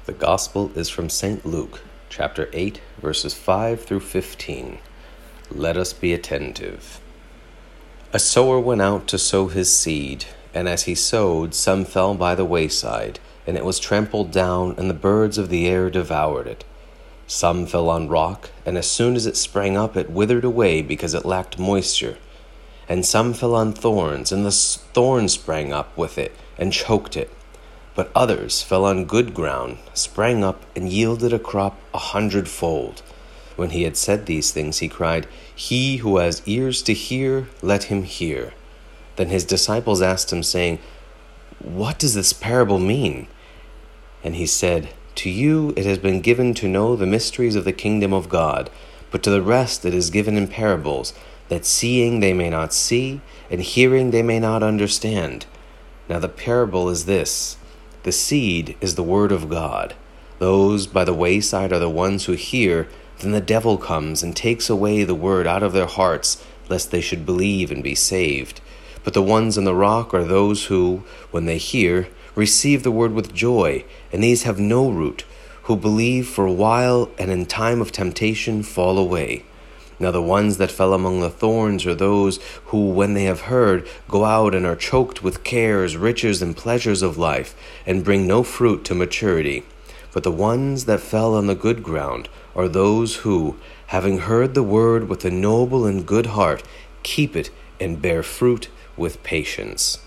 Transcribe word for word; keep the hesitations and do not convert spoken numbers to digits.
The Gospel is from Saint Luke, chapter eight, verses five through fifteen. Let us be attentive. A sower went out to sow his seed, and as he sowed, some fell by the wayside, and it was trampled down, and the birds of the air devoured it. Some fell on rock, and as soon as it sprang up, it withered away because it lacked moisture. And some fell on thorns, and the thorns sprang up with it and choked it. But others fell on good ground, sprang up, and yielded a crop a hundredfold. When he had said these things, he cried, "He who has ears to hear, let him hear." Then his disciples asked him, saying, "What does this parable mean?" And he said, "To you it has been given to know the mysteries of the kingdom of God, but to the rest it is given in parables, that seeing they may not see, and hearing they may not understand. Now the parable is this. The seed is the word of God. Those by the wayside are the ones who hear. Then the devil comes and takes away the word out of their hearts, lest they should believe and be saved. But the ones on the rock are those who, when they hear, receive the word with joy, and these have no root, who believe for a while, and in time of temptation fall away. Now the ones that fell among the thorns are those who, when they have heard, go out and are choked with cares, riches, and pleasures of life, and bring no fruit to maturity. But the ones that fell on the good ground are those who, having heard the word with a noble and good heart, keep it and bear fruit with patience."